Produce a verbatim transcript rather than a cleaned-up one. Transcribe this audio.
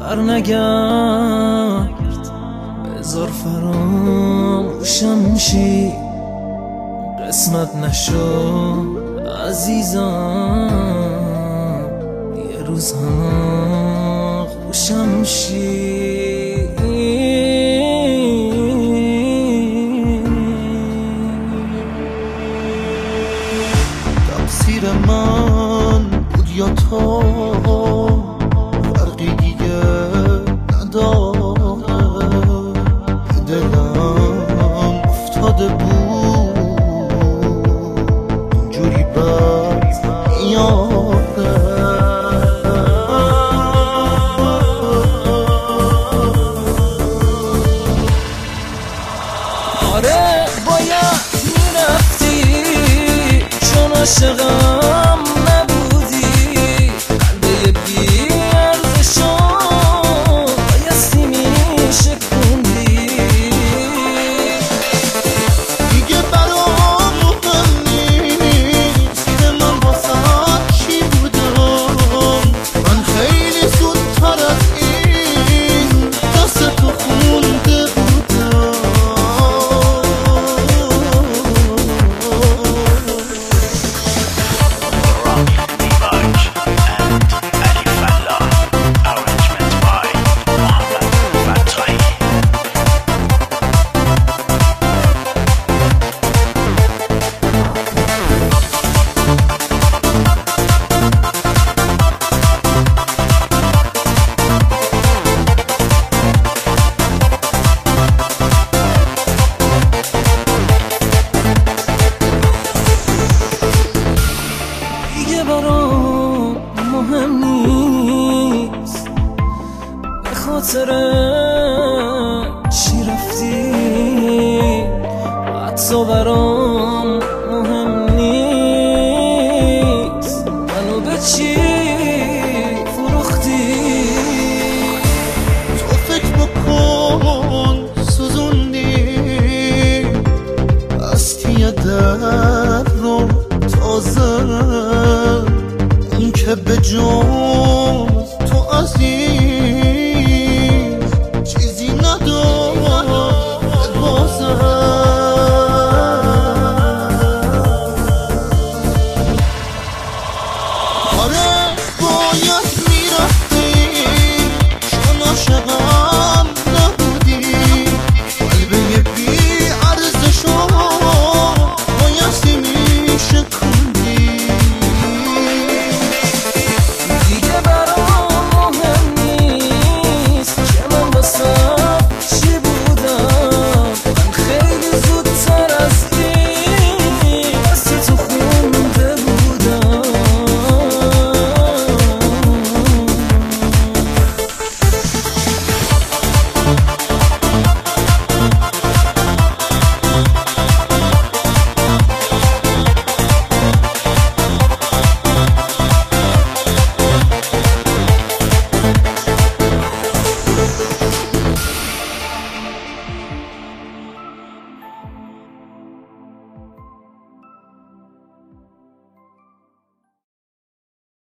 برنگرد، بذار فراموشم شی، قسمت نشو عزیزم، یه روز هم خوشم شی. تقصیر من بود یا تو، فرقی دیگه نداره، دلم افتاده بود اینجوری بد میاره. آره باید میرفتی چون عاشقم نبودی، قلبه بی ارزشو بایستی میشکوندی. دیگه برام مهم نیست که من واسه چی بودم، من خیلی زودتر از این دست تو خونده بودم. برام مهم نیست به خاطر چی رفتی، حتی برام